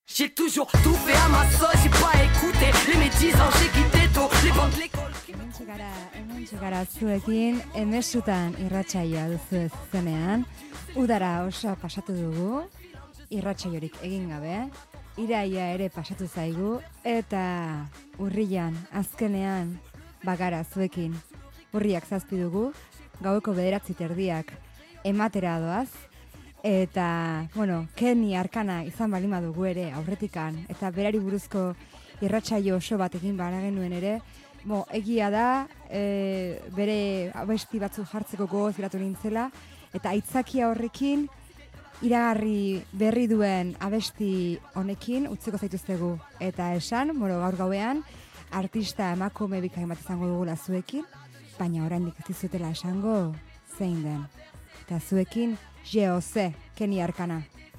J'ai toujours tout fait à ma sauce, j'ai pas écouté les médisants, j'ai quitté tôt les bancs de l'école. Hementxe gara zuekin, emesutan irratsaioa duzu zenean, udara oso pasatu dugu, irratsaiorik egin gabe, iraia ere pasatu zaigu, eta urrian, azkenean, bagara zuekin, urriak 7 dugu, gaueko 9:30 ematera doaz, eta, Kenny Arkana izan balima dugu ere aurretikan, eta berari buruzko irratsaio oso bat egin bara genuen ere, egia da, bere abesti batzuk jartzeko gogoz geratu nintzela, eta aitzakia horrekin, iragarri berri duen abesti honekin utziko zaituztegu. Eta esan, gaur gauean, artista emakume bikain bat izango dugula zuekin, baina oraindik ez dizutela esango zein den. Eta zuekin, J.O.C. Kenny Arkana.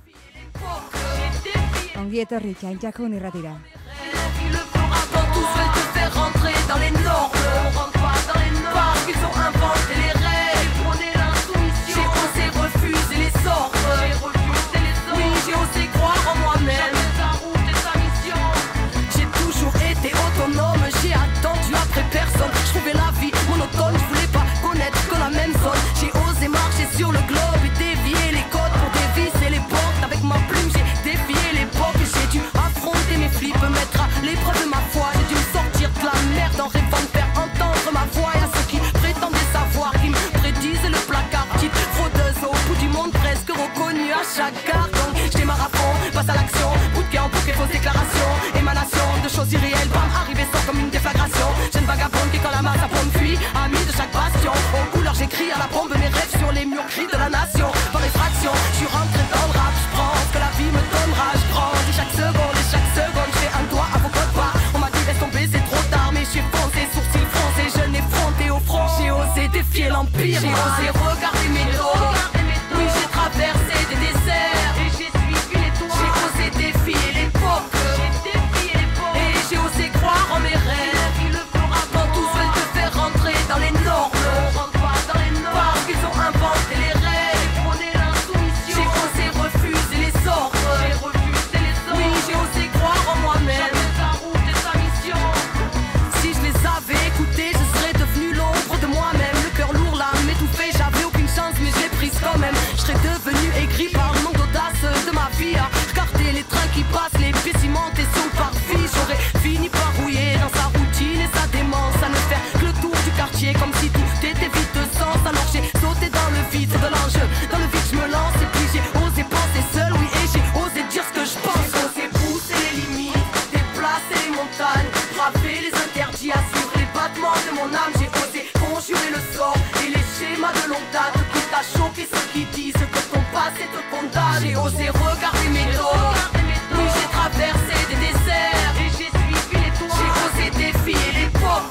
Ongi etorri Txantxakun irratira. Tous veulent te faire rentrer dans les normes. On rentre pas dans les normes parce qu'ils ont inventé les règles. Prenez l'insoumission. J'ai osé refuser les ordres. J'ai refusé les ordres. Oui, j'ai osé croire en moi-même. Jamais ta route et ta mission. J'ai toujours été autonome. J'ai attendu après personne. Je trouvais la vie monotone. Je voulais pas connaître que la même zone. J'ai osé marcher sur le globe et dévier les codes pour dévisser les portes. Avec ma plume, j'ai défié l'époque. J'ai dû affronter mes flips, mettre à l'épreuve de ma foi. J'ai dû me sortir de la merde en rêvant de faire entendre ma voix. Et à ceux qui prétendaient savoir, qui me prédisaient le placard. Petite fraudeuse au bout du monde, presque reconnue à chaque gare. Donc je démarre à fond, passe à l'action. Bout de camp pour les fausses déclarations. Émanation de choses irréelles, bam, arrivé sort comme une déflagration. Jeune vagabonde qui quand la masse à pompe fuit, ami de chaque bastion. Aux couleurs j'écris à la bombe mes rêves sur les murs gris de la nation. Par effraction, je suis rentré dans le rap. Je prends ce que la vie me donnera. Je grandis chaque seconde et chaque seconde je fais un doigt à vos codes pas. On m'a dit laisse tomber c'est trop tard, mais j'ai foncé, sourcils froncés, je n'ai fronté au front. J'ai osé défier l'empire, j'ai osé regarder mes dos. Oui j'ai traversé des déserts et j'ai suivi les toits. J'ai osé défier l'époque, et j'ai osé croire en mes rêves. Quand tous veulent te faire rentrer dans les normes, on rentre pas dans les normes parce qu'ils ont inventé les règles. Prenez l'insoumission. J'ai osé refuser les ordres. J'ai refusé les ordres. Oui j'ai osé croire en moi-même. Jamais ta route et ta mission. Si je les avais écoutés, je serais devenu l'ombre de moi-même. Le cœur lourd, l'âme étouffée, j'avais aucune chance mais je l'ai prise quand même. Je serais devenu aigri par le manque d'audace de ma vie. À regarder les trains qui passent, les pieds cimentés sur le parvis. J'aurais fini par rouiller dans sa routine et sa démence. À ne faire que le tour du quartier comme si tout était vide de sens. Alors j'ai sauté dans le vide, c'est de l'enjeu. Dans le vide je me lance et puis j'ai osé penser seul, oui, et j'ai osé dire ce que je pense. J'ai osé pousser les limites, déplacer les montagnes, braver les interdits, assurer les battements de mon âme. J'ai osé conjurer le sort et les schémas de longue date. Quitte à choquer ceux qui disent que ton passé te condamne. J'ai osé regarder mes dos, oui j'ai traversé des déserts et j'ai suivi les toits. J'ai osé défier l'époque,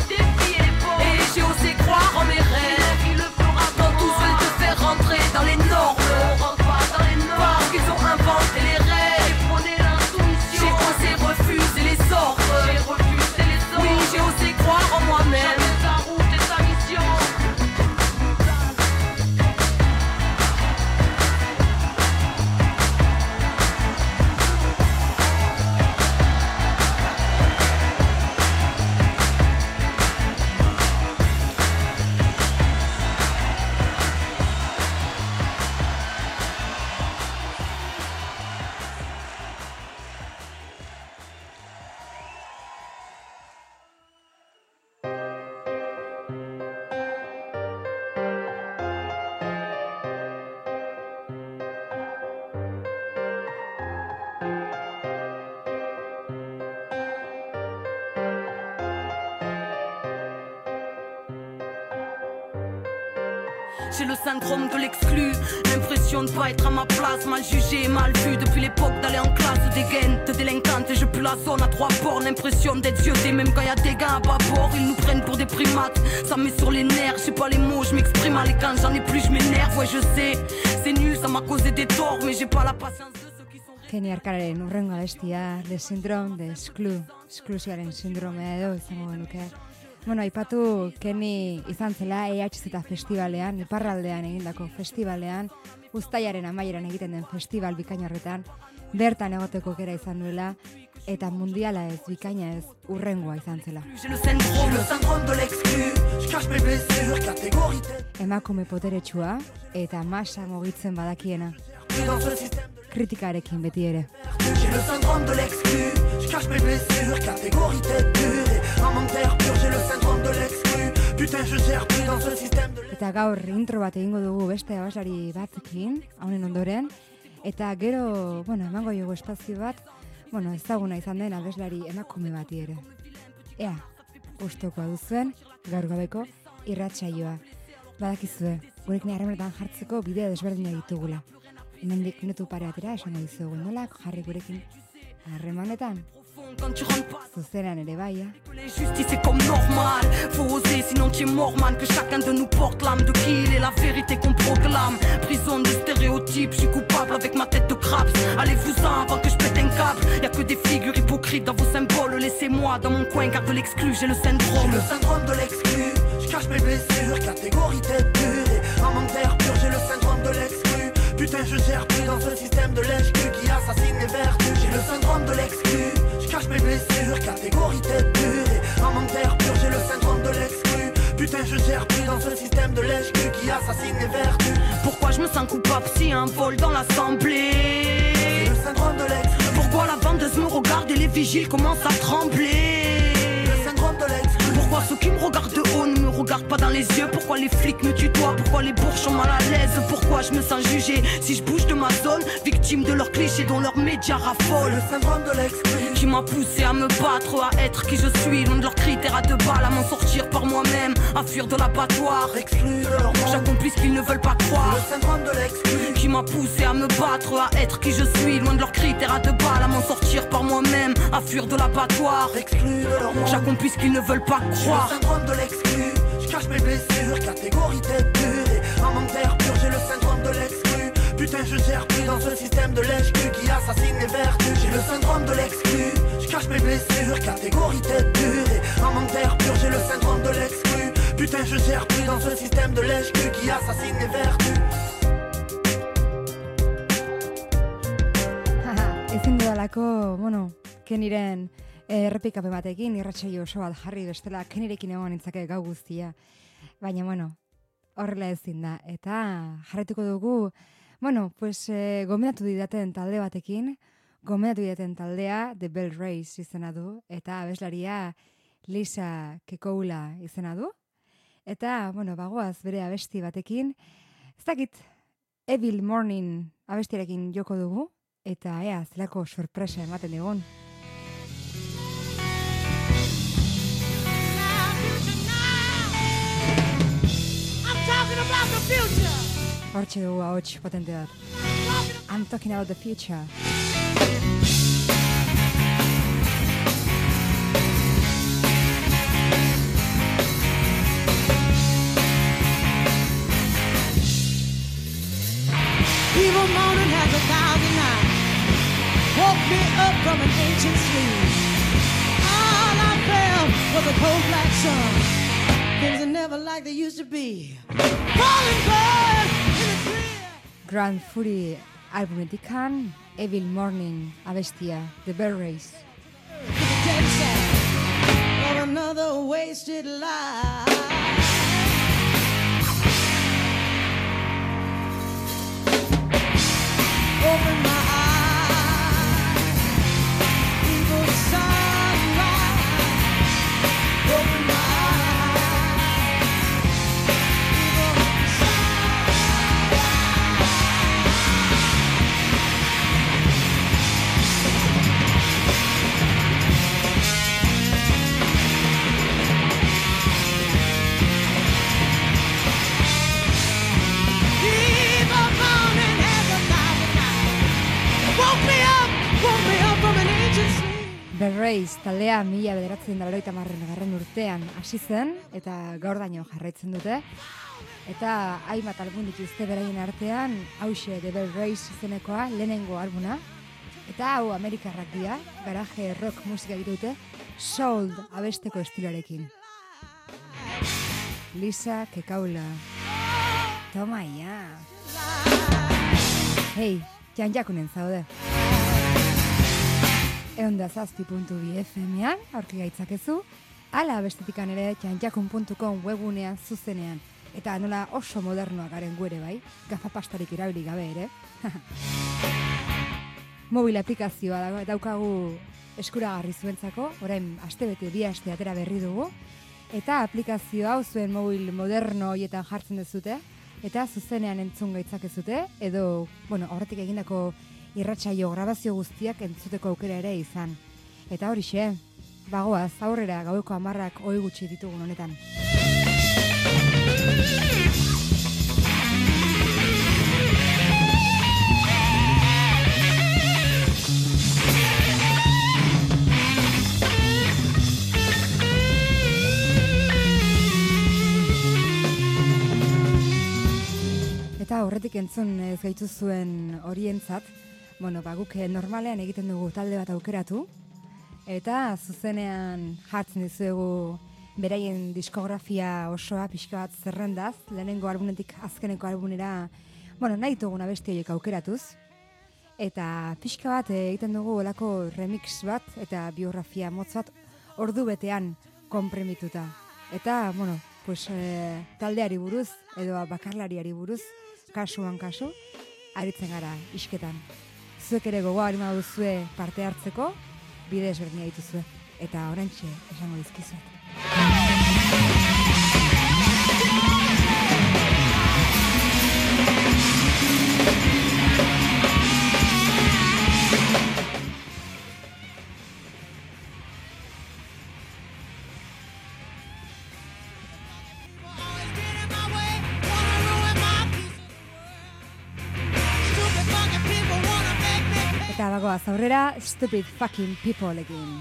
et j'ai osé croire en mes rêves. Quand tous veulent te faire rentrer dans les normes, on rentre pas dans les normes parce qu'ils ont inventé les règles. Prenez l'insoumission. J'ai osé refuser les ordres. J'ai refusé les ordres. Oui j'ai osé croire en moi-même. Jamais ta route et ta mission. J'ai le syndrome de l'exclu, l'impression de pas être à ma place, mal jugé, mal vu depuis l'époque d'aller en classe de dégaine, de délinquante et je pue la zone à 3 bornes, l'impression d'être vieux, même quand y a des gars à bas bord, ils nous prennent pour des primates, ça me met sur les nerfs, j'ai pas les mots, je m'exprime à l'écran, j'en ai plus, je m'énerve, ouais je sais, c'est nul, ça m'a causé des torts, mais j'ai pas la patience de ceux qui sont... Kenny Arkanaren urrengo abestia, The Syndrome, The Exclusioaren sindromea edo izango genuke. Aipatu Kenny izan zela EHZ festivalean, iparraldean egindako festivalean, uztailaren amaieran egiten den festival bikain horretan, bertan egoteko aukera izan duela, eta mundiala ez, bikaina ez, urrengoa izan zela. Emakume poteretsua eta masa mugitzen badakiena. Kritikarekin beti ere. Eta gaur intro bat egingo dugu beste abaslari batzekin, haunen ondoren, eta gero, emango jogu espazio bat, ezaguna izan den abeslari emakume bati ere. Ea, gustukoa duzuen, gaur gabeko irratsaioa. Badakizue, gurekin harremanetan jartzeko bideo desberdinak ditugula. Hemendik minutu pare batera esango dizugu nola jarri gurekin harremanetan. Zuzenean ere bai, Les justice c'est comme normal. Faut oser, sinon tu es mort, man. Que chacun de nous porte l'âme de qui il est, la vérité qu'on proclame. Prison de stéréotypes, je suis coupable avec ma tête de craps. Allez-vous-en avant que je pète un câble. Y'a que des figures hypocrites dans vos symboles. Laissez-moi dans mon coin, garde l'exclu, j'ai le syndrome. J'ai le syndrome de l'exclu. Je cache mes blessures, catégorie tête dure. Et en manque d'air pur, j'ai le syndrome de l'exclu. Putain, je gère plus dans ce système de lèche-cul qui assassine les vertus. J'ai le syndrome de l'exclu. Je cache mes blessures, catégorie tête dure. Et en manque d'air pur, j'ai le syndrome de l'exclu. Putain, je gère plus dans ce système de lèche-cul qui assassine les vertus. Pourquoi je me sens coupable s'il y a un vol dans l'assemblée? J'ai le syndrome de l'exclu. Pourquoi la vendeuse me regarde et les vigiles commencent à trembler? Le syndrome de l'exclu. Pourquoi ceux qui me regardent de haut ne me regardent pas dans les yeux? Pourquoi les flics me tutoient? Pourquoi les bourges sont mal à l'aise? Pourquoi je me sens jugé si je bouge de ma zone? Victime de leurs clichés dont leurs médias raffolent. Le syndrome de l'exclu. Qui m'a poussé à me battre, à être qui je suis, loin de leurs critères à 2 balles, à m'en sortir par moi-même, à fuir de l'abattoir. Exclu de leur monde. J'accomplis ce qu'ils ne veulent pas croire. Le syndrome de l'exclu. Qui m'a poussé à me battre, à être qui je suis, loin de leurs critères à 2 balles, à m'en sortir par moi-même, à fuir de l'abattoir. Exclu de leur monde. J'accomplis ce qu'ils ne veulent pas croire. J'ai le syndrome de l'exclu. Je cache mes blessures, catégorie tête dure. Et en manque d'air pur, j'ai le syndrome de l'exclu. Putain, je gère plus dans ce système de lèche-cul qui assassine les vertus. J'ai le syndrome de l'exclu. Je cache mes blessures, catégorie tête dure. Et en manque d'air pur, j'ai le syndrome de l'exclu. Putain, je gère plus dans ce système de lèche-cul qui assassine les vertus. Ezin dudalako, Keniren errepikapen batekin, irratsaio oso bat jarri bestela, Kenirekin egon nintzake gau guztia. Baina, horrela ezin da. Eta jarraituko dugu, gomendatu didaten talde batekin, gomendatu didaten taldea The Bell Race izena du, eta abeslaria Lisa Kekoula izena du. Eta, bagoaz bere abesti batekin, ez dakit, Evil Morning abestiarekin joko dugu, eta ea, zelako sorpresa ematen digun. Hortxe dugu ahots potente bat. I'm talking about the future. Evil morning has 1,000 nights. Woke me up from an ancient sleep. All I felt was a cold black sun. Things are never like they used to be. Falling bird in the clear. Grand Fury albumetikan Evil Morning abestia The Bell Race. Dead sad of another wasted life. Open my eyes, evil sunrise. Open my eyes, evil sunrise. Evil morning has 1,000 nights. Woke me up from an ancient sleep. The Race taldea 1980 urtean hasi zen, eta gaur daño jarraitzen dute. Eta hainbat album dituzte beraien artean, hauxe The Bell Race izenekoa, lehenengo albuna. Eta hau Amerikarrak dira, garaje rock musika ditute, soul abesteko estiloarekin. Lisa Kekoula. Toma ya. Hei, jan jakunen zaude. 107.2 FM-an aurki gaitzakezu, ala bestetikan ere txantxakun.com webunean zuzenean. Eta nola oso modernoak garen guere bai, gafapastarik irabili gabe ere. Mobil aplikazioa daukagu eskuragarri zuentzako, orain astebete 2 aste atera berri dugu, eta aplikazio hau zuen mobil moderno horietan jartzen dezute, eta zuzenean entzun gaitzakezute, edo, horretik egindako irratsaio grabazio guztiak entzuteko aukera ere izan. Eta horixe, bagoaz, aurrera gaueko 10 ohi gutxi ditugun honetan. Eta horretik entzun ez gaitu zuen horientzat, guk normalean egiten dugu talde bat aukeratu, eta zuzenean jartzen dizuegu beraien diskografia osoa pixka bat zerrendaz, lehenengo albunetik azkeneko albunera, nahi ditugun abesti horiek aukeratuz, eta pixka bat egiten dugu olako remix bat eta biografia motz bat ordu betean konpremituta. Eta, taldeari buruz edo bakarlariari buruz, kasuan kasu, aritzen gara isketan. Zuek ere gogoa harima duzue parte hartzeko, bide ezberdina dituzue. Eta oraintxe esango dizkizuet. Eta bagoaz aurrera, Stupid Fucking People egin.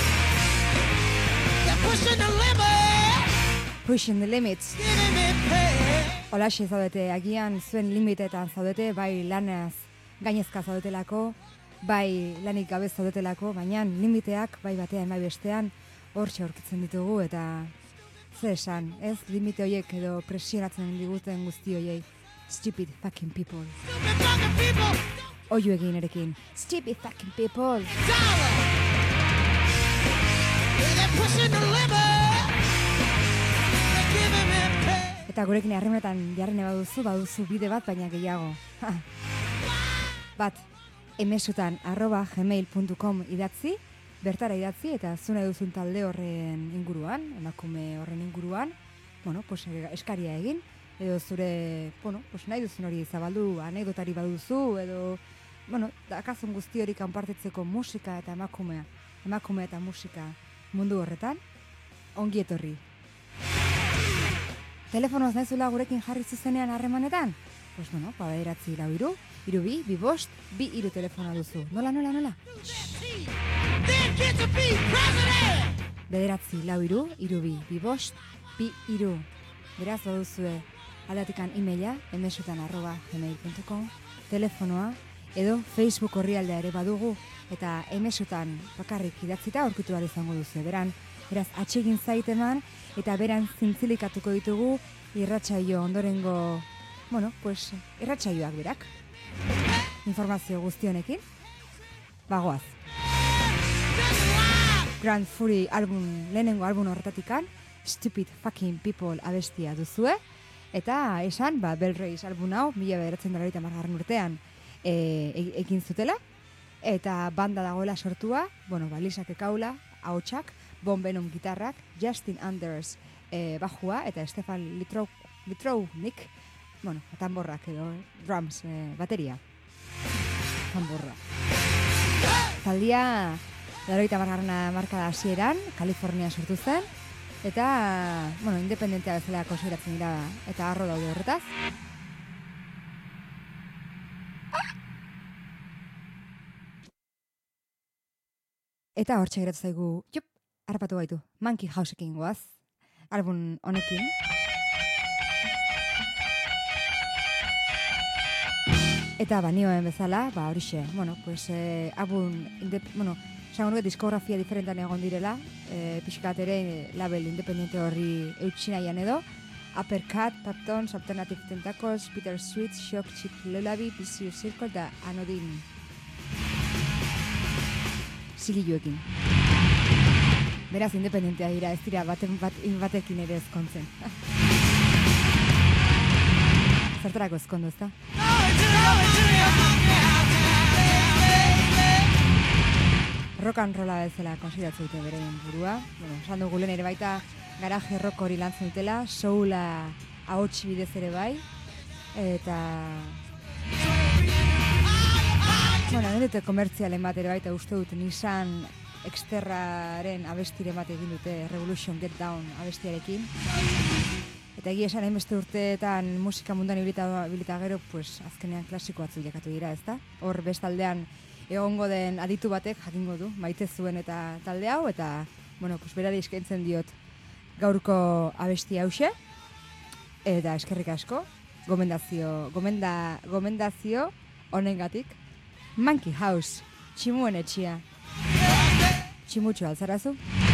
Pushing the limits. Holaxe zaudete, agian zuen limitetan zaudete, bai lanaz gainezka zaudetelako, bai lanik gabe zaudetelako, baina limiteak bai batean, bai bestean, hortxe aurkitzen ditugu, eta zer esan, ez limite horiek edo presionatzen diguten guzti horiei. Stupid Fucking People. Oio egin erekin. Stupid Fucking People. Eta gurekin harremanetan jarrene baduzu bide bat, baina gehiago. Bat, emesutan @gmail.com idatzi, bertara idatzi, eta zune duzun talde horren inguruan, emakume horren inguruan, eskaria egin, edo zure, nahi duzun hori zabaldu, anekdotari baduzu, edo, dakazun guzti hori kanpartetzeko musika eta emakume eta musika mundu horretan, ongi etorri. Telefonoz naizula gurekin jarri zuzenean harremanetan? Bederatzi 4 3 2 2 5 2 3 telefona duzu. Nola? Bederatzi 4 3 2 2 5 2 3. Beraz baduzue aldatikan emaila, emesutan@gmail.com, telefonoa, edo Facebook orrialdea ere badugu, eta emesutan bakarrik idatzita aurkitu behar izango duzu. Beraz, atsegin zaiteman, eta beran zintzilikatuko ditugu irratsaio ondorengo, irratsaioak berak. Informazio guztionekin, bagoaz. Grand Fury lehenengo album horretatikan, Stupid Fucking People abestia duzue, eta esan, Bell Race album hau, 1990 urtean egin zutela, eta banda dagoela sortua, Lisak Ekaula, ahotsak, Bon Venom gitarrak, Justin Anders bajua, eta Stefan Litrounik, tamborrak edo drums, bateria, tamborra. Taldia, 90 markada hasieran, Kalifornia sortu zen, eta, independentea bezala konsideratzen dira, eta arro daude horretaz. Eta hortxe geratu zaigu, harrapatu baitu, Monkey Houseekin goaz, album honekin. Eta nioen bezala, horixe, esango nuke diskografia diferentan egon direla, pixkat ere label independente horri eutxinaian edo, Uppercut, Patons, Alternative Tentacles, Peter Sweet, Shock, Chick Lullaby, Vicious Circle, eta Anodin. zigiluekin. Beraz, independentea dira, ez dira batekin ere ezkontzen. Zertarako ezkondo, ezta? Rock and rolla bezala konsideratzen dute beren burua. Bueno, esan dugu lehen ere baita garaje rock hori lantzen dutela, soula ahots bidez ere bai. Eta... Bueno, dute komertzialen bat ere baita uste dut Nissan Xterraren abestiren bat egin dute Revolution Get Down abestiarekin. Eta egia esan hainbeste urteetan musika munduan ibilita gero, pues, azkenean klasiko batzuk jakatu dira, ezta? Hor bestaldean egongo den aditu batek jakingo du, maite zuen eta talde hau, eta, bueno, pues, berari eskaintzen diot gaurko abesti hause, eta eskerrik asko, gomendazio honengatik, Monkey House, Tximuen etxia. Tximutxo altzarazu.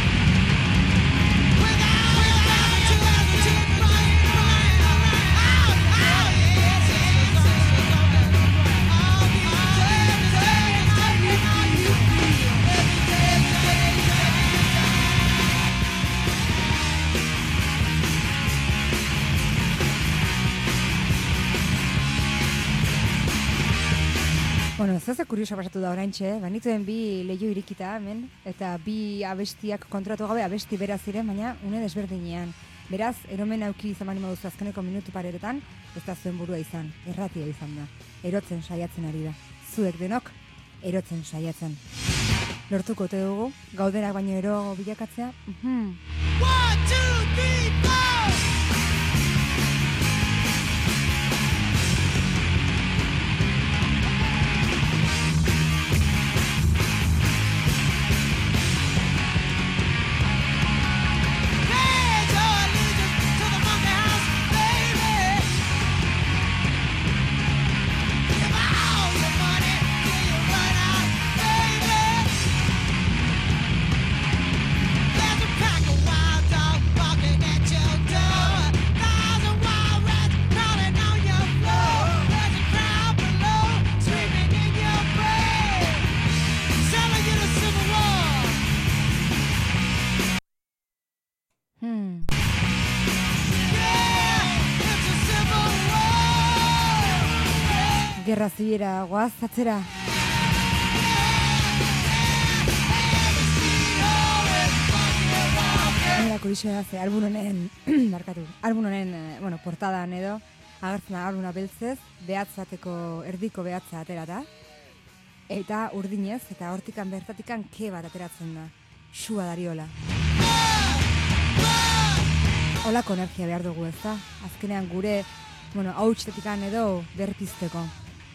Bueno, ez kurioso pasatu da oraintxe, banituen bi leiho irikita hemen, eta bi abestiak kontratu gabe abesti bera ziren, baina une desberdinean. Beraz, eromen auki izan manima duzu azkeneko minutu pareretan, ez da zuen burua izan, erratia izan da. Erotzen saiatzen ari da. Zuek denok, erotzen saiatzen. Lortuko ote dugu, gaudenak baino ero bilakatzea? 1, 2, 3, 4! Gerra zibira, goaz, atzera. Nolako isoa ze, album honen, album honen, bueno, portadan edo, agertzen da albuna beltzez, behatzateko, erdiko behatza atera da, eta urdinez, eta hortikan bertatikan ke bat ateratzen da, xua dariola. Olako energia behar dugu ez da, azkenean gure, bueno, hautsetetikan edo berpizteko.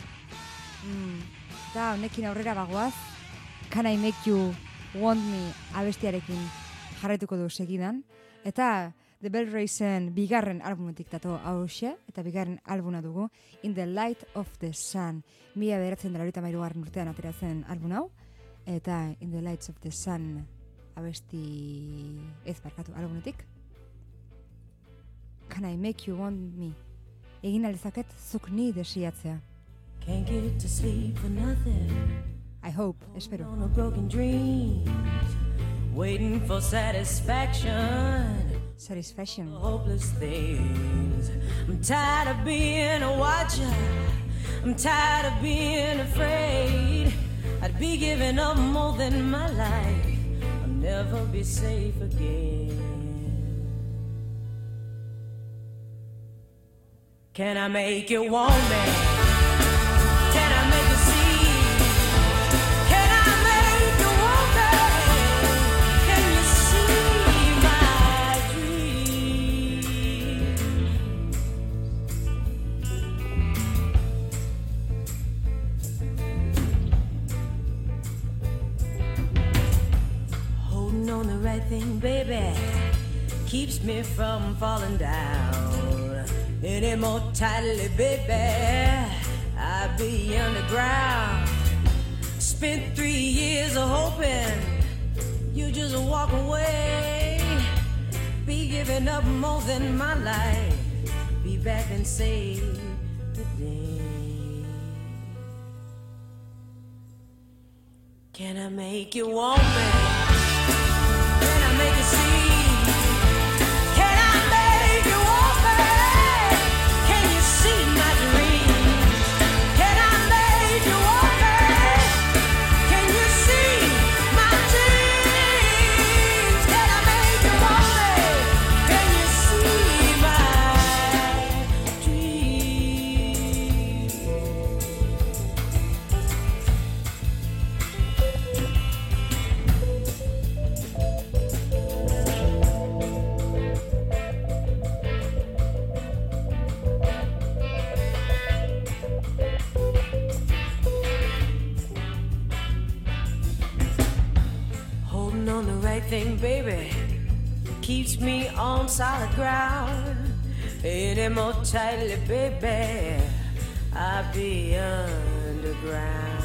Eta honekin aurrera bagoaz, Can I Make You Want Me abestiarekin jarraituko du segidan. Eta The Bell Racen bigarren albumetik dato hause, eta bigarren albuna dugu, In the Light of the Sun. 1993 urtean atera zen album hau, eta In the Lights of the Sun abesti ez barkatu albumetik. Can I Make You Want Me? Egin aldezaket zuk ni desiatzea. Can't get to sleep for nothing. I hope, espero. On a broken dream, waiting for satisfaction. Satisfaction. Hopeless things. I'm tired of being a watcher. I'm tired of being afraid. I'd be giving up more than my life. I'll never be safe again. Can I make you want me? Can I make you see? Can I make you want me? Can you see my dream? Holding on the right thing, baby, keeps me from falling down. Any more tightly, baby, I'll be underground. Spent 3 years hoping you just walk away. Be giving up more than my life. Be back and save the day. Can I make you want me? Can I make you see? Can I make you want me? Can you see my dreams? Can I make you want me? Can you see my dreams? Can I make you want me? Can you see my dreams? Holding on the right thing, baby, keeps me on solid ground. Any more tightly, baby, I'll be underground.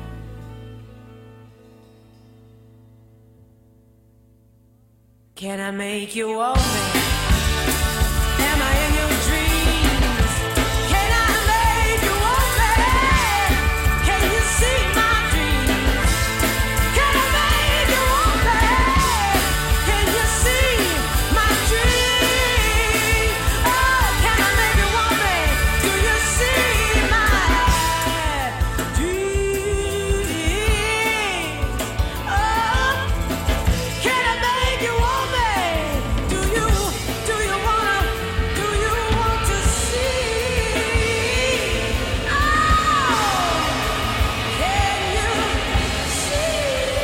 Can I make you want me? Am I in your dreams? Can I make you want me? Can you see my dreams? Can I make you want me? Can you see my dreams? Oh, can I make you want me? Do you see my dreams? Oh, can I make you want me? Do you want to see? Oh, can you see?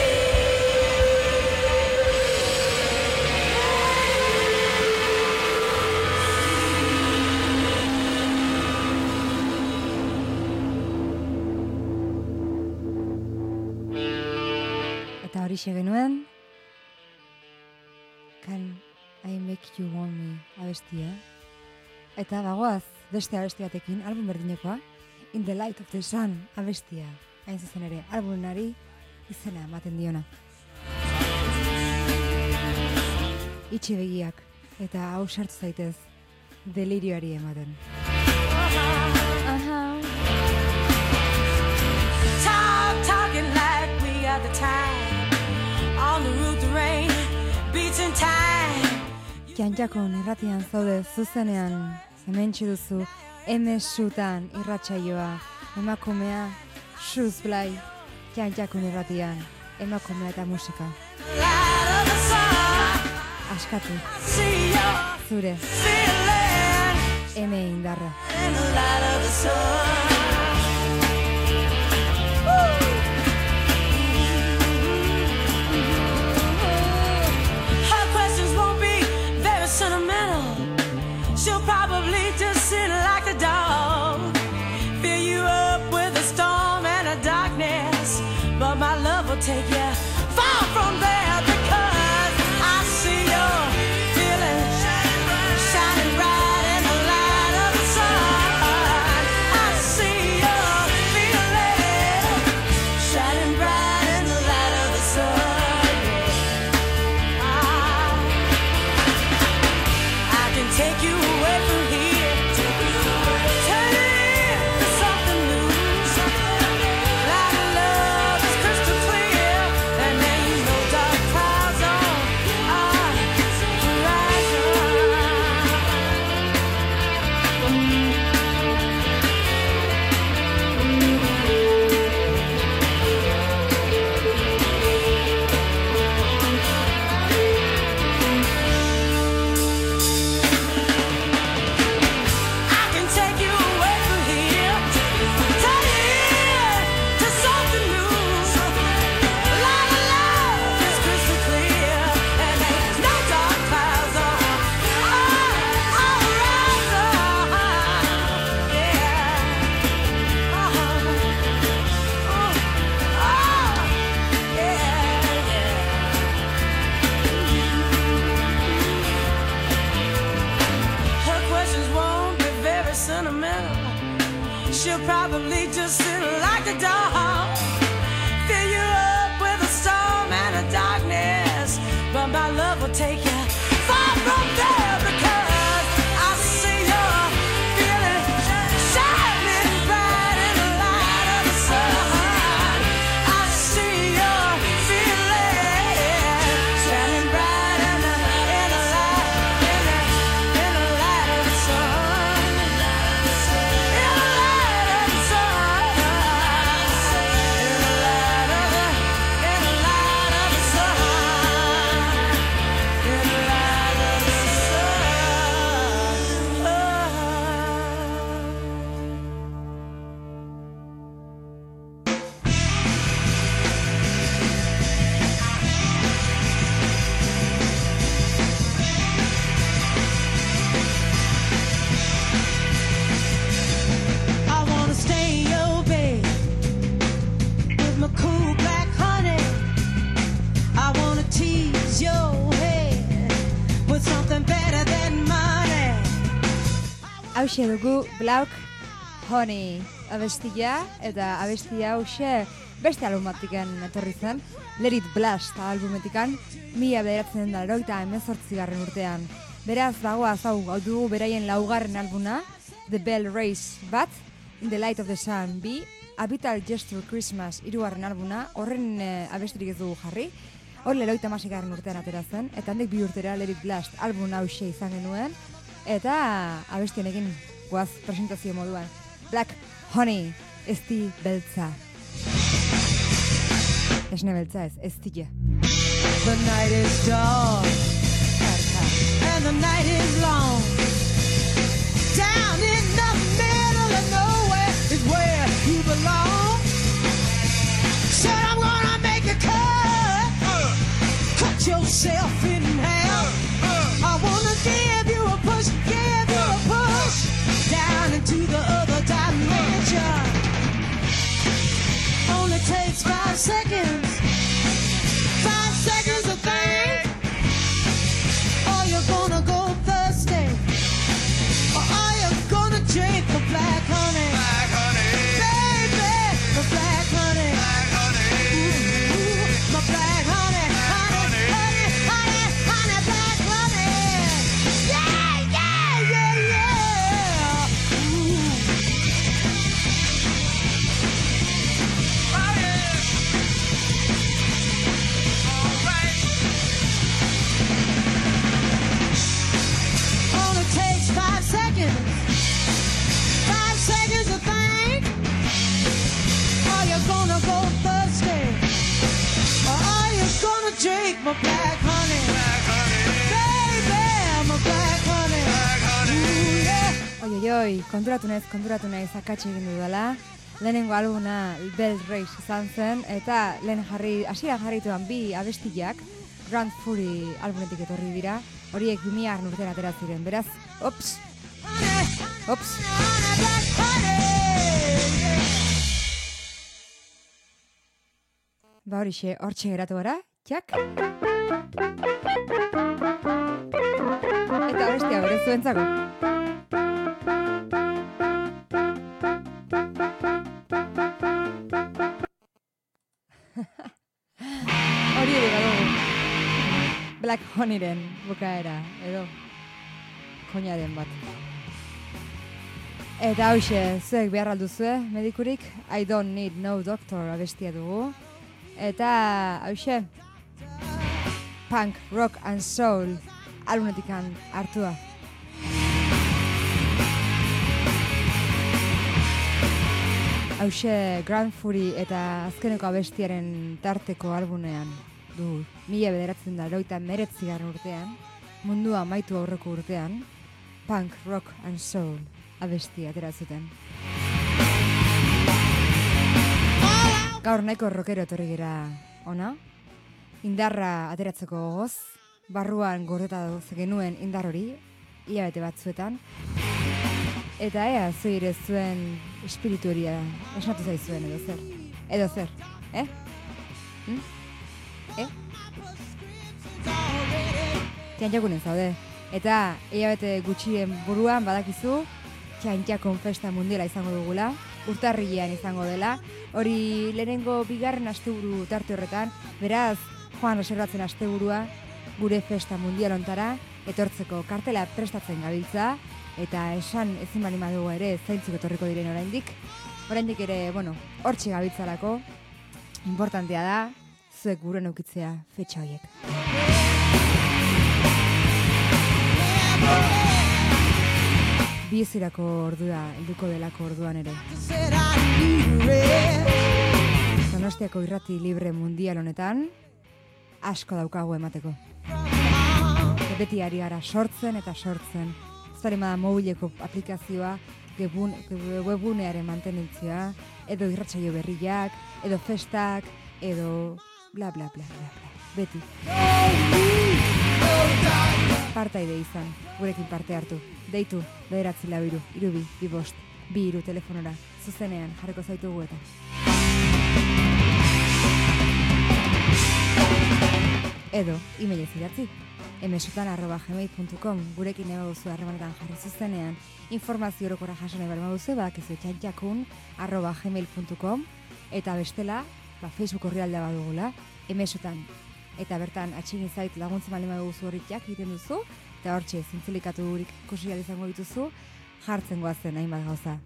Eta horixe genuen, Can I Make You Want Me abestia. Eta bagoaz, beste abesti batekin, album berdinekoa, In the Light of the Sun abestia. Hain zuzen ere, albumari izena ematen diona. Itxi begiak, eta hau sartu zaitez, delirioari ematen. Talking like we got the time. On the route to rain, beats in time. Jantjakon irratian zaude zuzenean, hementxe duzu, MSutan irratsaioa, emakumea, Shoes Blai, Jantjakon irratian, emakumea eta musika. Light of the sun, Askatu, see your zure, feeling eme indarra. in the light of the sun. Her questions won't be very sentimental. She'll probably just sit like a dog, fill you up with a storm and a darkness. But my love will take you far from there, because I see your feeling shining bright in the light of the sun. I see your feeling shining bright in the light of the sun. I can take you away from here, turn it into something new. Light of love is crystal clear, and there ain't no dark clouds on our horizon. I can take you away from here, turn it into something new. Light of love is crystal clear, and there's no dark clouds on our horizon. Yeah. Her questions won't be very sentimental. She'll probably just sit like a dog, fill you up with a storm and a darkness. But my love will take you far from there, because I see your feeling shining bright in the light of the sun. I see your Hauxe dugu Black Honey abestia, eta abestia hauxe beste albumatiken etorri zen, Let It Blast albumetikan, 1988 urtean. Beraz, dagoaz hau dugu beraien laugarren albuna, The Bell Race bat, In the Light of the Sun B, A Vital Gesture Christmas hirugarren albuna, horren abestirik ez dugu jarri, hor 86 urtean atera zen, eta handik 2 urtera Let It Blast album hauxe izan genuen, eta abestien egin guaz presentazio moduan. Black Honey, ezti beltza. Esne beltza ez, eztia. The night is dark and the night is long. Down in the middle of nowhere is where you belong. Said I'm gonna make a cut yourself in half. I wanna give you a push down into the other dimension. Only takes 5 seconds. 5 seconds to think. Are you gonna go thirsty? Or are you gonna drink the black honey? Black honey. Baby, the black honey. Black honey. Ooh, my black honey. Honey, honey, honey, honey, black honey. Yeah, yeah, yeah, yeah. Ooh. Oh, yeah. All right. Only takes 5 seconds. 5 seconds to think. Are you gonna go thirsty? Or are you gonna drink my black honey? Black honey. Baby, my black honey. Black honey. Ooh, yeah. Oi, konturatu naiz akatsi egin dudala. Lehenengo albuna Bell Race izan zen, eta lehen hasiera jarrituan 2 abestiak Grand Fury albunetik etorri dira. Horiek 2000 urtean atera ziren, beraz, ops. Honey, black honey. Ba horixe, hortxe geratu gara, txak. Eta bestia bere zuentzako. Hori ere badugu. Black Honeyren bukaera, edo koinaren bat. Eta hauxe, zuek behar alduzue, medikurik, I don't need no doctor abestia dugu. Eta hauxe, Punk, Rock and Soul albumetikan hartua. Hauxe, Grand Fury eta azkeneko abestiaren tarteko albunean du 1989 urtean, mundua amaitu aurreko urtean, Punk, Rock and Soul abestia atera zuten. Gaur nahiko rockero etorri gira ona, indarra ateratzeko gogoz, barruan gordeta genuen indar hori, hilabete batzuetan, eta ea zuire zuen espiritu hori esnatu zaizuen edo zer, Txantxakunen zaude, eta hilabete gutxien buruan badakizu, Txantxakun festa mundiala izango dugula, urtarrilean izango dela, hori lehenengo 2. asteburu tarte horretan, beraz, joan reservatzen asteburua, gure festa mundial ontara, etortzeko kartela prestatzen gabiltza, eta esan ezin bali madugu ere zaintzuk etorriko diren oraindik ere, hortxe gabiltzalako, importantea da, zuek guren eukitzea fetxa horiek. Biezirako ordua, helduko delako orduan ere. Donostiako irrati libre mundial honetan, asko daukagu emateko. Beti ari gara sortzen eta sortzen. Zaremada mobileko aplikazioa, webgunearen mantenitzea, edo irratsaio berriak, edo festak, edo bla bla bla bla bla. Beti. Partaide izan, gurekin parte hartu. Deitu, 9 3 2 5 2 telefonora, zuzenean jarriko zaitugu eta. Edo, emailez idatzi. emesutan@gmail.com gurekin eba duzu harremanetan jarri zuzenean, informazio orokorra jaso nahi balma duzu, badakizu txantxakun@gmail.com eta bestela, Facebook orrialdea badugula, emesutan. Eta bertan, atxegin zait laguntzen balima duzu horriak egiten duzu, eta hortxe, zintzilikatu gurik ikusi izango dituzu, jartzen goazen hainbat gauza.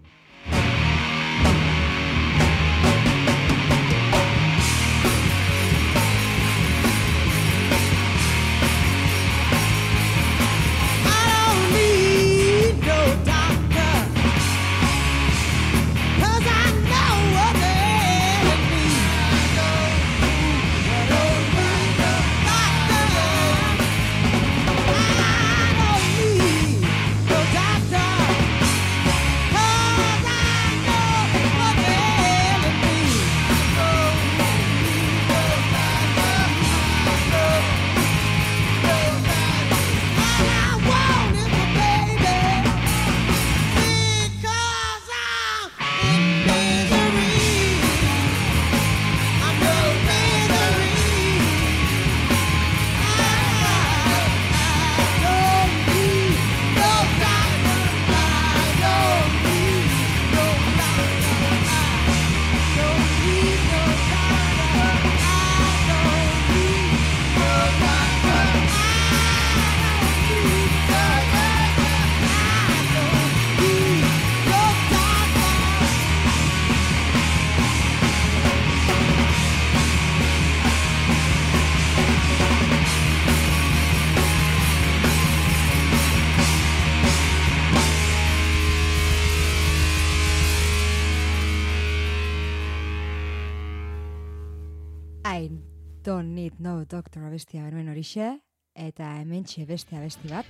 Don't need no doctor abestia bermen horixe, eta hementxe beste abesti bat.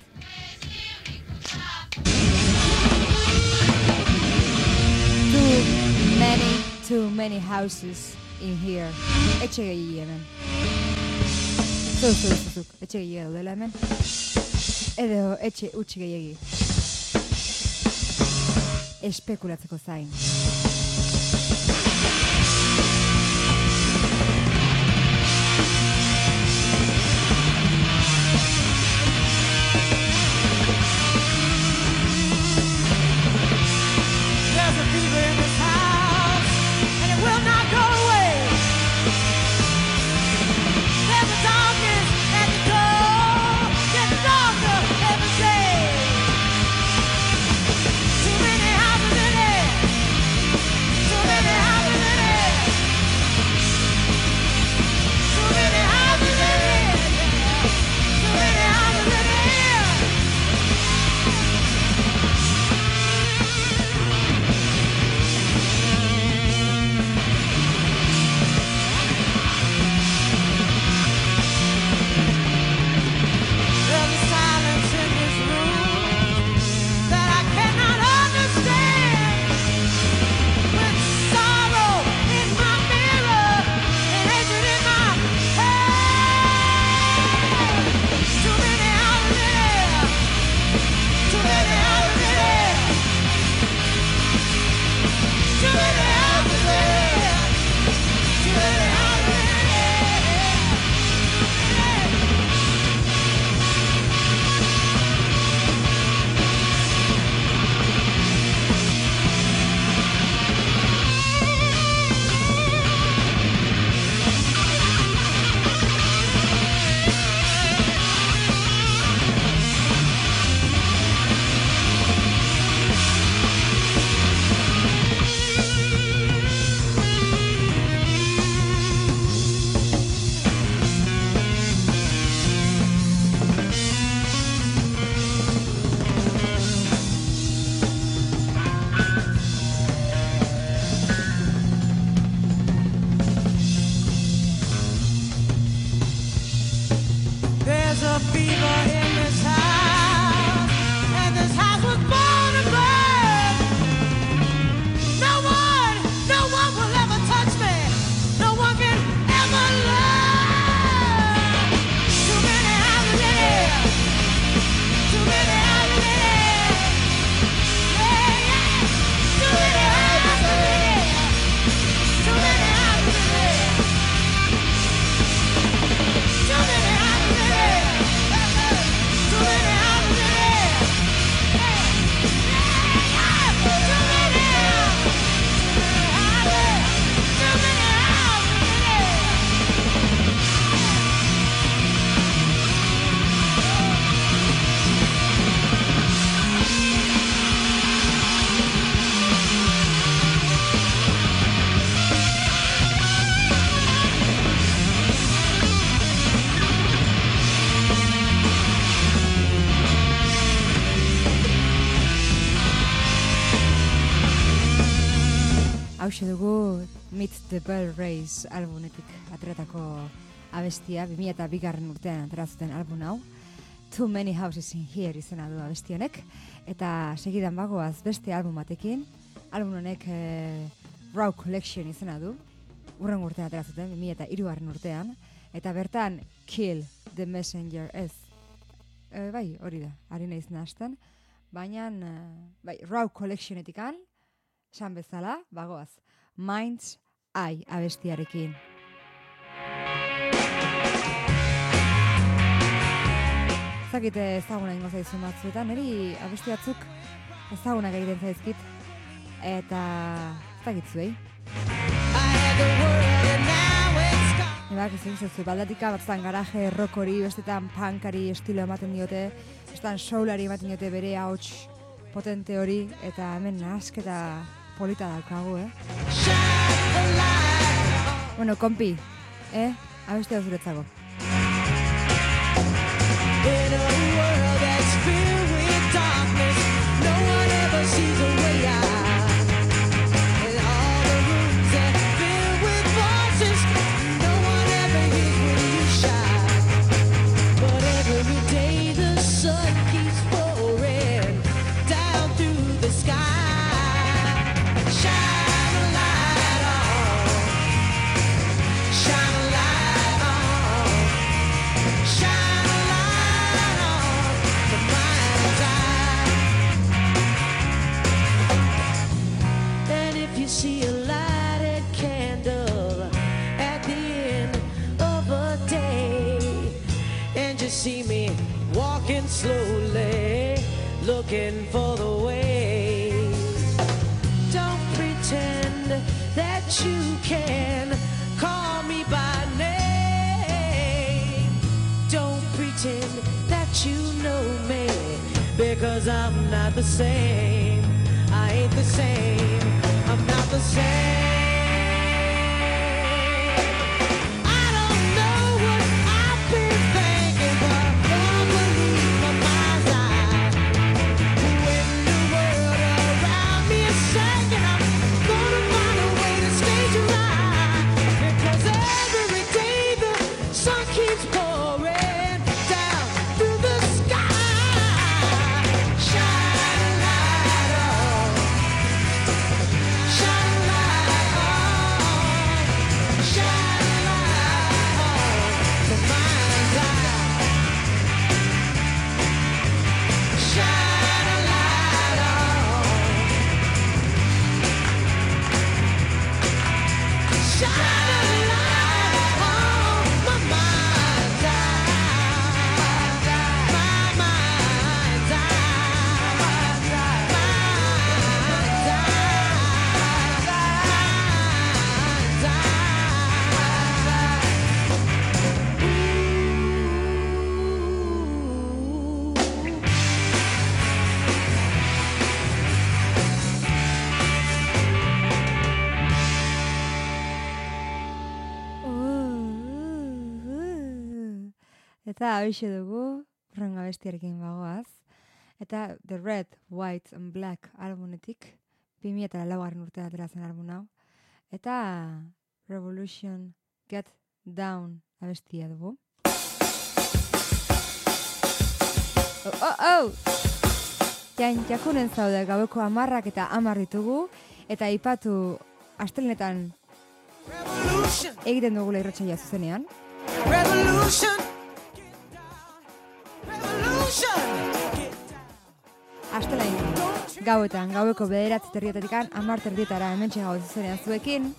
Too many houses in here. Etxe gehi hemen. Zuk, etxe gehi daudela hemen. Edo etxe utxe gehiagi. Espekulatzeko zain. hauxe dugu Meet the Bell Race albunetik ateratako abestia, 2002 urtean aterazuten album hau. Too Many Houses in Here izena du abesti honek, eta segidan bagoaz beste album batekin. Album honek Raw Collection izena du, urren urtean aterazuten, 2003 urtean, eta bertan Kill the Messenger ez. Bai, hori da, ari naiz nahazten, baina Raw Collectionetikan, esan bezala, bagoaz, Mind's Eye abestiarekin. Zakite ezaguna ingo zaizu batzuetan, niri abesti batzuk ezagunak egiten zaizkit, eta zakitzuei. Ebak izan zezu, baldatika batzutan garaje rockori, bestetan punkari estilo ematen diote, bestetan soulari ematen diote bere ahots potente hori, eta hemen nahasketa polita daukagu, Bueno, kompi, abesti hau zuretzako. In a world that's filled with darkness, no one ever sees a way out. In all the rooms that filled with voices, no one ever hears when you shout. But every day the sun keeps pouring down through the sky. Shine a light on, shine a light on, shine a light on the mind's eye. And if you see a lighted candle at the end of a day, and you see me walking slowly, looking for the way, don't pretend that you can call me by name. Don't pretend that you know me, because I'm not the same. I ain't the same. I'm not the same. I don't know what I've been thinking, but I won't believe my mind's eye. When the world around me is shaking, I'm gonna find a way to stage a ride. Because every day the sun keeps pouring down through the sky. Shine a light on, shine a light on, shine a light on the mind's eye. Shine a light on, shine a light on my mind's eye, my mind's eye, mind's Eta hauxe dugu, urrengo abestiarekin bagoaz. Eta The Red, White and Black albunetik, 2004 urtea ateratzen album hau. Eta Revolution Get Down abestia dugu. Jakunen zaude gaueko 10 eta 10 ditugu, eta aipatu astelenetan egiten dugula irratsaioa zuzenean. Revolution, revolution. Astelain gauetan, gaueko 9:30 10:30 hementxe gaude zuzenean zuekin.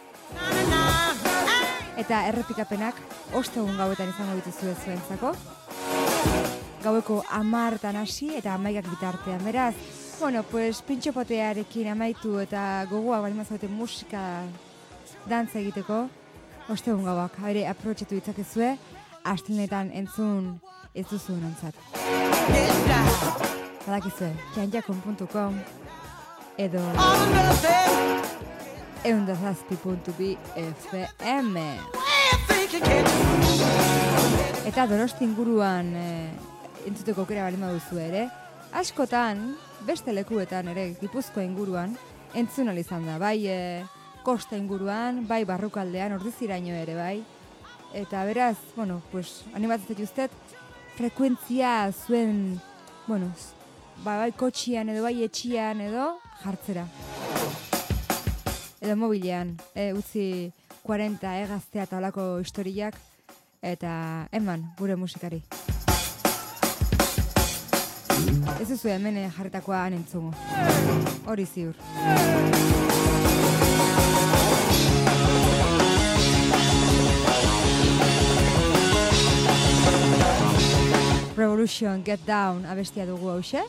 Eta errepikapenak ostegun gauetan izango dituzue zuentzako. Gaueko 10:00 hasi eta 11:00 bitartean. Beraz, bueno, pues pintxopotearekin amaitu eta gogoa baldin bazaute musika dantza egiteko, ostegun gauak ere aprobetxatu ditzakezue, astelenetan entzun ez duzuen ontzat. Badakizue, janjakon.com edo eundazazpi.bi FM. Eta Donosti inguruan entzuteko aukera baldin baduzu ere, askotan, beste lekuetan ere, Gipuzkoa inguruan, entzun ahal izan da, bai kosta inguruan, bai barrukaldean, ordiziraino ere bai. Eta beraz, bueno, pues, animatzen zaituztet, frekuentzia zuen, bueno, bai kotxian edo bai etxian edo jartzera. Edo mobilean, utzi 40 gaztea eta olako historiak, eta eman gure musikari. Ez duzu hemen jarritakoa entzungo. Hori ziur. Revolution, Get Down abestia dugu hause.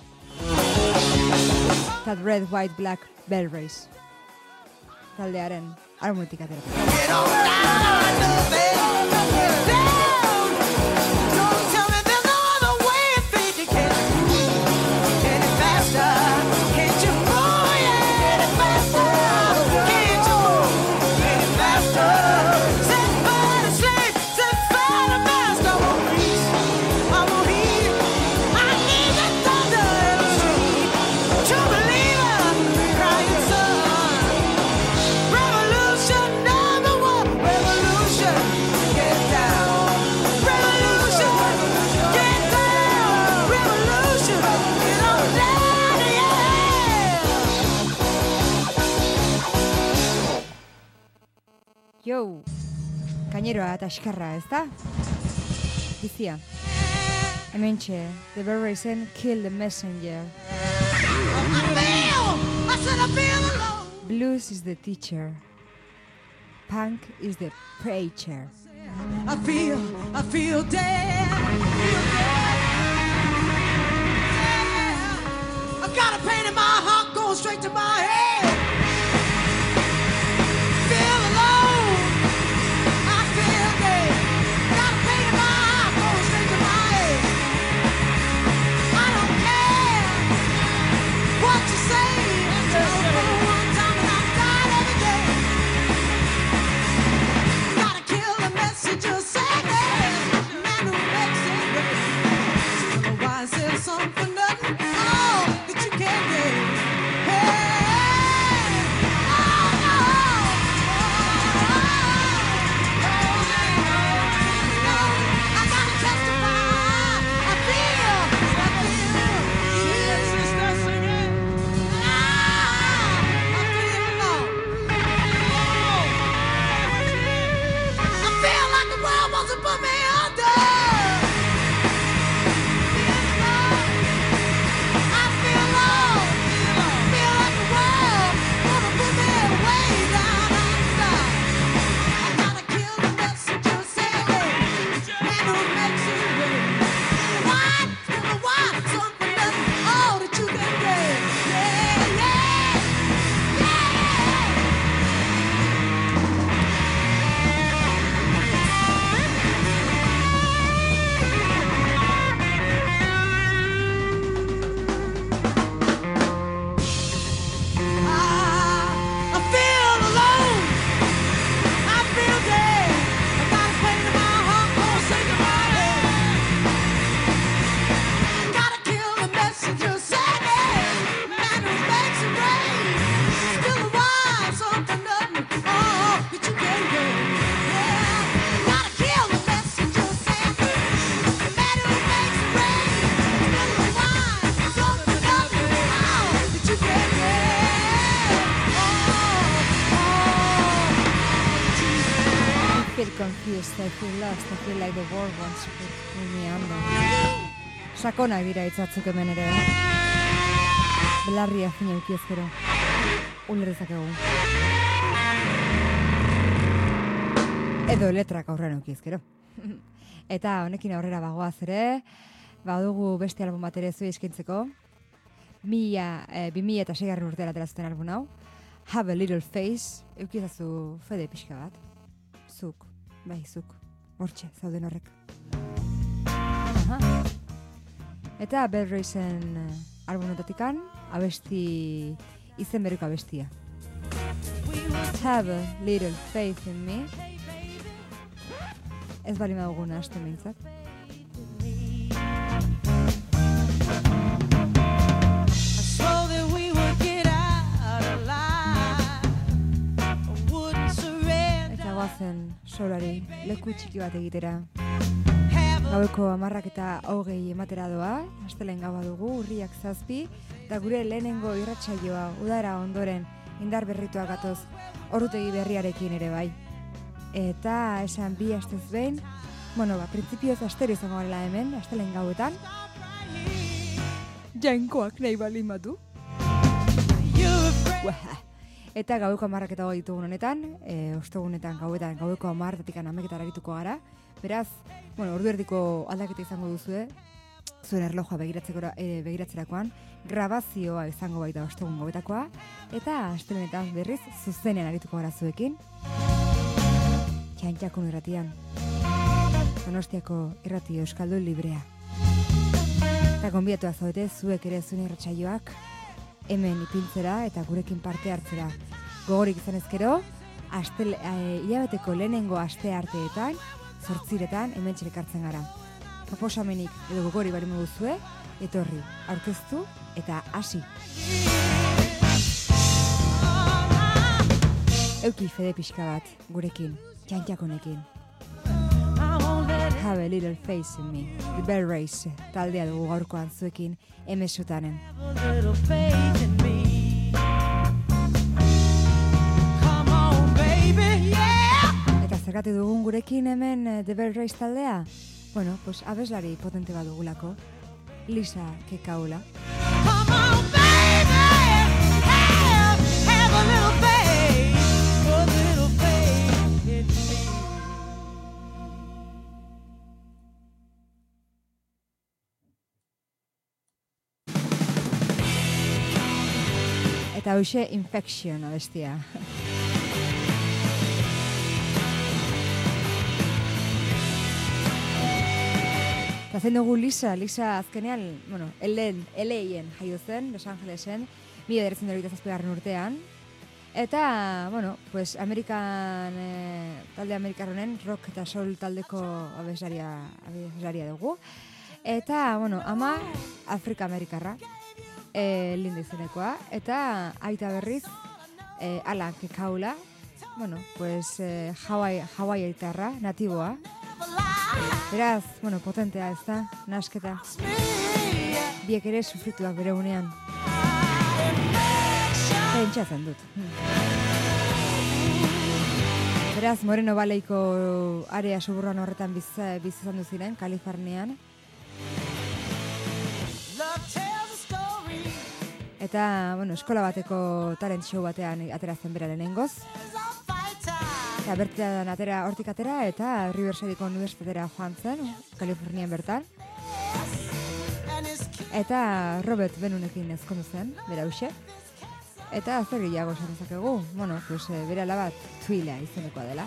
That Red, White, Black Bell Race. Taldearen armonetik atera. Get on down, get down. Don't tell me there's no other way if you can't move any faster. Can't you move any faster? Can't you move any faster? Set by the slave, set by the master. I won't reach, I won't hear. I need the thunder in the street. True believer, crying son. Revolution number one, revolution, get down. Revolution, get down. Revolution, get on down, yeah. Yo, kaineroa eta eskarra, ez da? Bizia. Hementxe, The Bell Racen Kill the Messenger. I said I feel alone. Blues is the teacher. Punk is the preacher. I feel dead. I got a pain in my heart going straight to my head. Feel alone. I feel dead. Got a pain in my heart going straight to my head. I don't care what you say. Just for one time and I'm dying every day. Gotta kill the messenger, say that. Man who makes it rain. Still a wise says something for nothing. Oh, that you can't get. Hey, oh no. No, I gotta testify. I feel. Sister singing. I feel alone. I feel like the world wants to put me under. I feel alone. Feel like the world wanna put me way down under. I gotta kill the messenger, say man who makes it rain. What? Still a what? Something nothing. Oh, that you can get. Yeah, yeah, yeah. I feel alone. I feel dead. I got a pain in my heart, won't say goodbye. Gotta kill the messenger, say man who makes it rain. Still alive, something nothing. Oh, that you can get. Yeah, gotta kill the messenger, say man who makes it rain. Still alive, something nothing. Oh, that you can get. I feel confused, I feel lost, I feel like the world wants to put me under. Sakonak dira hitzatzuk hemen ere. Belarria fina ukiezkero. Ulerrezakegu. Edo letrak aurrean ukiezkero. Eta honekin aurrera bagoaz ere, badugu beste album bat ere zuei eskaintzeko. 2006 urtean atera zuten album hau. Have a Little Face, eukiezazu fede pixka bat. Zuk, bai, zuk, hortxe, zauden horrek. Aha. Eta Bell Racen albumototikan, abesti, izen berriko abestia. Have a Little Faith in Me. Ez bali maduguna, hastu meintzat. So that we would get out alive. zen solari leku txiki bat egitera. Gaueko 10:20 ematera doa, astelen gaua dugu, urriak 7, eta gure lehenengo irratsaioa udara ondoren indar berrituak gatoz ordutegi berriarekin ere bai. Eta esan 2 astez behin, printzipioz astero izango garela hemen, astelen gauetan. Jainkoak nahi balin badu. Eta gaueko 10:20 ditugun honetan, ostegunetan gauetan gaueko 10:00-tik 11:00 arituko gara. Beraz, ordu erdiko aldaketa izango duzue, zuen erlojoa begiratzerakoan, grabazioa izango baita ostegun gauetakoa, eta astelenetan berriz zuzenean arituko gara zuekin. Txantxakun irratian. Donostiako irrati euskaldun librea. Eta gonbiatu zaudete zuek ere zuen irratsaioak hemen ipintzera eta gurekin parte hartzera. Gogorik izan ezkero, hilabeteko lehenengo aste arteetan, 8:00 hemen txelekartzen gara. Proposamenik edo gogori barimo duzue, etorri, aurkeztu eta hasi. Euki fede pixka bat gurekin, txantxakonekin. Have a little faith in me. The Bell Race taldea dugu gaurkoan zuekin MSutanen. Eta zergatik dugun gurekin hemen The Bell Race taldea? Abeslari potente bat dugulako. Lisa Kekaula. Come on, baby! Have a little faith. A little faith in me. Eta hoxe Infection abestia. Eta zein dugu Lisa azkenean, LA-en jaio zen, Los Angelesen, 1997 urtean. Eta, Amerikan, talde Amerikarronen, rock eta soul taldeko abeslaria dugu. Eta, ama Afrika-Amerikarra. Linda izenekoa, eta aita berriz Alan Kekaula, Hawaii aitarra, natiboa. Beraz, potentea ez da, nasketa. Biek ere sufrituak bere unean. Pentsatzen dut. Beraz, Moreno Valleyko area suburruan horretan bizizan duziren, Kalifornian. Eta, eskola bateko talent show batean aterazen bera lehenengoz. Eta bertean hortik atera eta Riversideko Universitatera joan zen, Kalifornian bertan. Eta Robert Benunekin ezkondu zen, bera huxe. Eta zer gehiago esan dezakegu, bera alabat Twila izenekoa dela.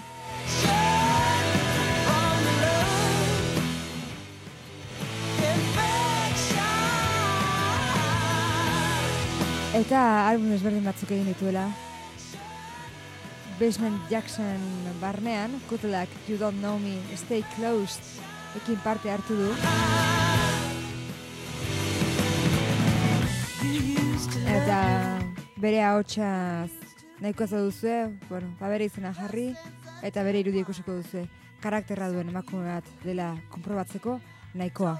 Eta album ezberdin batzuk egin dituela. Basement Jackson barnean, Good Luck, You Don't Know Me, Stay Close ekin parte hartu du. Eta bere ahotsa nahiko ez duzue, bere izena jarri, eta bere irudia ikusiko duzue. Karakterra duen emakume bat dela konprobatzeko nahikoa.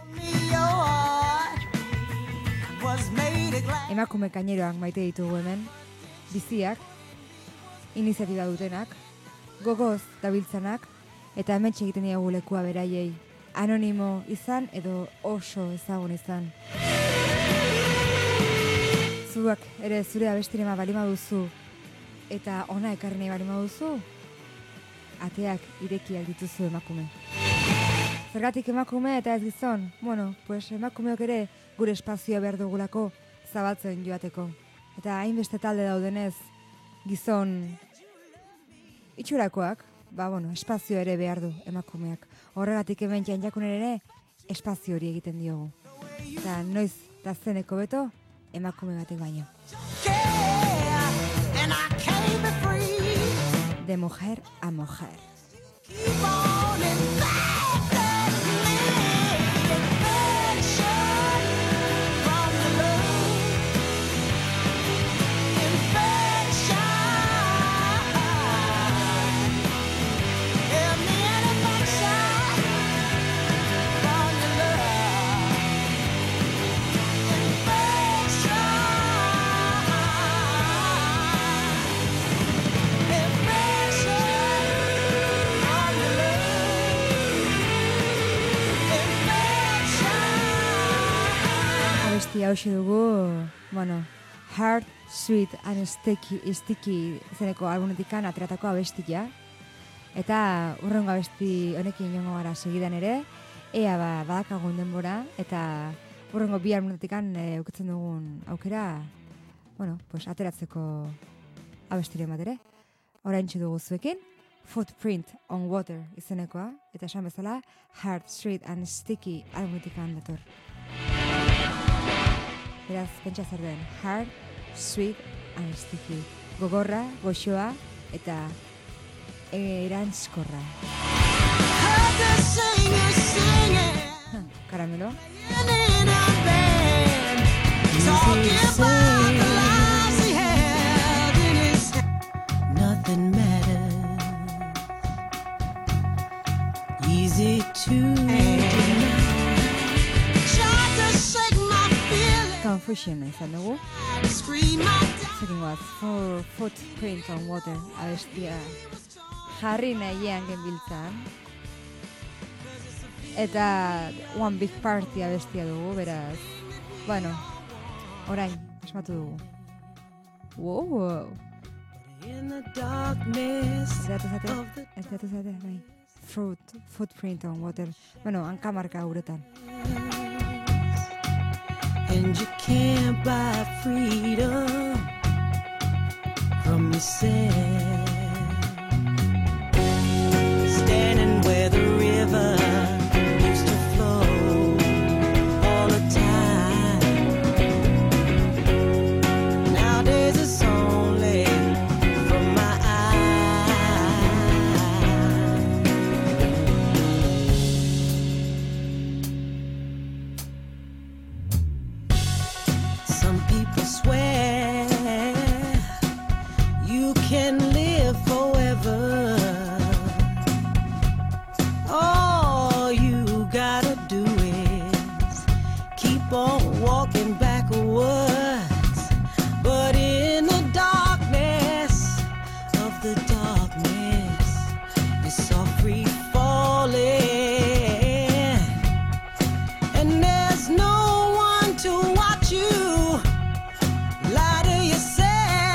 Emakume kaineroak maite ditugu hemen, biziak, iniziatiba dutenak, gogoz dabiltzanak, eta hemen egiten diagu lekua beraiei, anonimo izan edo oso ezagun izan. Zuak ere zure abestirema balima duzu, eta ona ekarri nahi balima duzu, ateak irekiak dituzu emakume. Zergatik emakume eta ez gizon? Emakumeok ere gure espazioa behar dugulako zabaltzen joateko. Eta hainbeste talde daudenez gizon itxurakoak, espazio ere behar du emakumeak. Horregatik hemen Txantxakunen ere espazio hori egiten diogu. Eta noiz da zeneko beto emakume batek baino. De mujer a mujer. hausi dugu, bueno, Hard, Sweet and Sticky izeneko albumetikan ateratako abestia. Eta urrengo abesti honekin jongo gara segidan ere, ea badakagun denbora, eta urrengo bi albumetikan eukitzen dugun aukera, bueno, pues ateratzeko abestiren bat ere. Oraintxe dugu zuekin, Footprint on Water izenekoa, eta esan bezala, Hard, Sweet and Sticky albumetikan dator. Beraz, pentsa zer den, Hard, Sweet and Sticky. Gogorra, goxoa, eta erantzkorra. Karamelo. Nothing matters. Easy to Confusion izan dugu. Zekin guaz, Footprint on Water abestia jarri nahian genbiltzan. Eta One Big Party abestia dugu, beraz. Bueno, orain, esmatu dugu. Wow! Zeratu zate, bai. Footprint on Water. Bueno, hankamarka uretan. And you can't buy freedom from yourself. Standing where the river used to flow all the time. Nowadays it's only from my Some people swear you can live forever. All you gotta do is keep on walking backwards. But in the darkness of the darkness, it's all free falling. And there's no one to watch you lie to yourself.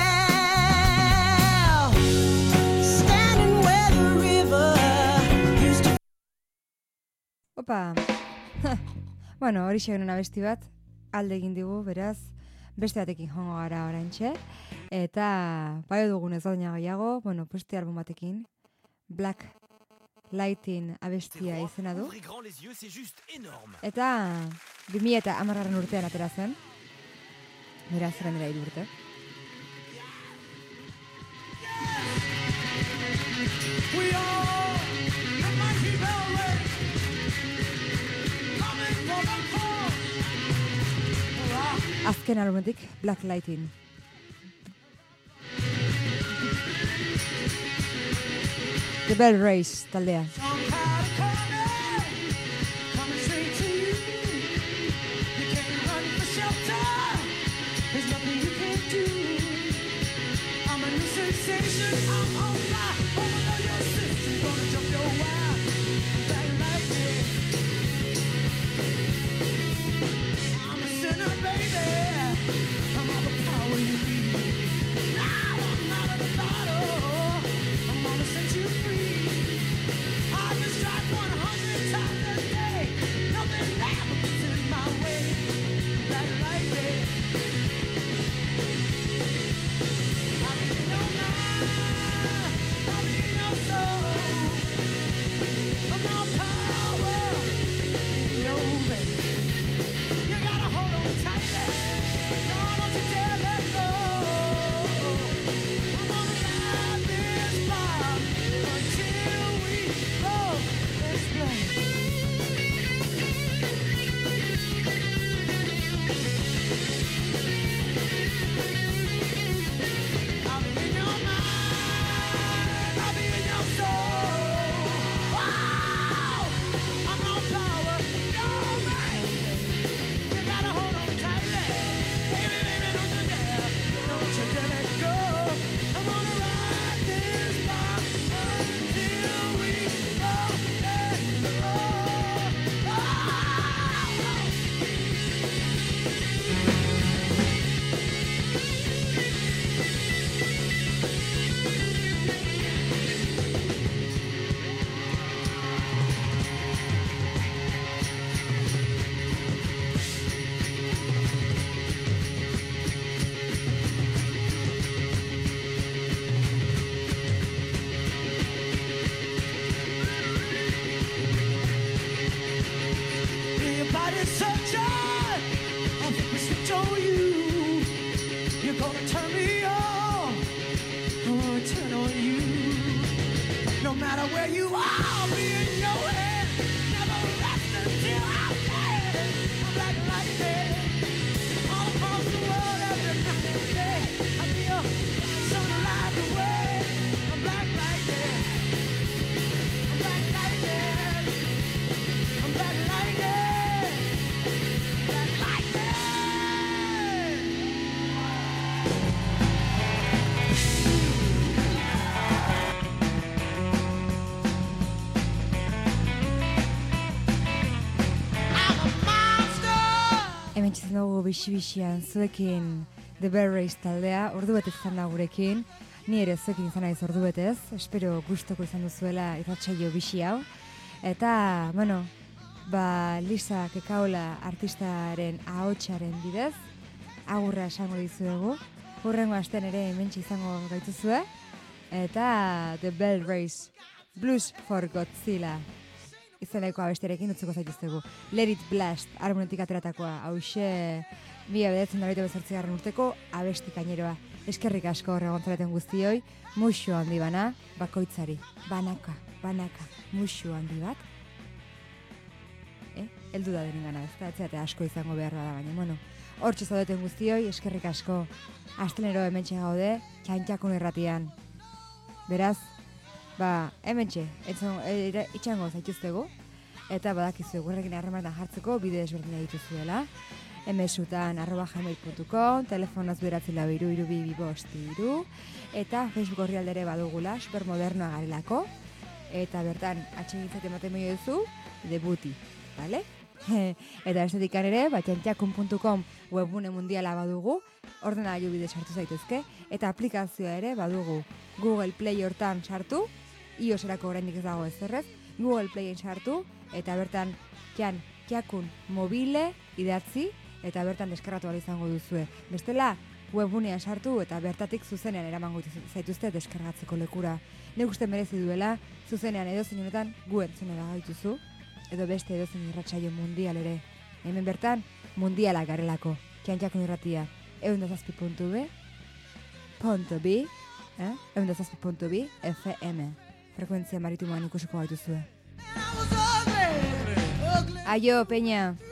Standing where the river used to. Opa! Bueno, hori xegoen abesti bat, alde egin digu, beraz, beste batekin jongo gara oraintxe. Eta, bai dugun ez dauna gehiago, bueno, beste album batekin, Black Lighting abestia izena du. Eta 2010 urtean atera zen. Beraz, zeren dira 3 urte. Azken albumetik, Black Lighting. The Bell Race taldea. I'm gonna set you free. I'm just trying such a switch on you. You're gonna turn me on. I'm gonna turn on you. No matter where you are, I'll be in your head. Never rest until I'm dead. I'm like lightning all across the world every night and day. I feel sunlight away. I'm like lightning. I'm like lightning. I'm like lightning. Like lightning. Hemen txezen dugu bixi-bixian zuekin The Bear Race taldea, ordu betez izan da gurekin, ni ere zuekin izan naiz ordu betez, espero gustoko izan duzuela irratsaio bixi hau. Eta, bueno, Lisa Kekaola artistaren ahotsaren bidez, agurra esango dizuegu, hurrengo astean ere hemen izango gaituzue, eta The Bear Race, Blues for Godzilla izeneko abestiarekin utzuko zaituztegu. Let It Blast, armonetik ateratakoa, hauxe 1998 urteko abesti kaineroa. Eskerrik asko horregontzareten guztioi, muxu handi bana, bakoitzari, banaka, muxu handi bat. Heldu da denin gana, ez da asko izango behar da, baina, bueno, hortxe zaudeten guztioi, eskerrik asko, astelero hementxe gaude, txantxakun erratian. Beraz, hementxe, itxango zaituztegu, eta badakizu gurekin harremanetan jartzeko bide desberdina dituzuela. MSutan @gmail.com, telefonoz 9442222, eta Facebook horri aldere badugula, supermodernoa garelako, eta bertan atxegintzat ematen meio duzu, debuti, bale? Eta estetikan ere, txantxakun.com webgune mundiala badugu, ordenagailu bidez sartu zaitezke, eta aplikazioa ere badugu Google Play hortan sartu, iOS-erako oraindik ez dago ezerrez, Google Playen sartu, eta bertan txakun mobile idatzi, eta bertan deskargatu ahal izango duzue. Bestela, webgunean sartu eta bertatik zuzenean eramango zaituzte deskargatzeko lekura. Nik uste merezi duela, zuzenean edozein honetan gu entzunera gaituzu, edo beste edozein irratsaio mundial ere. Hemen bertan, mundiala garelako, txantxakun irratia, 107.b, FM, frekuentzia maritimoan ikusiko gaituzue. Aio, peña!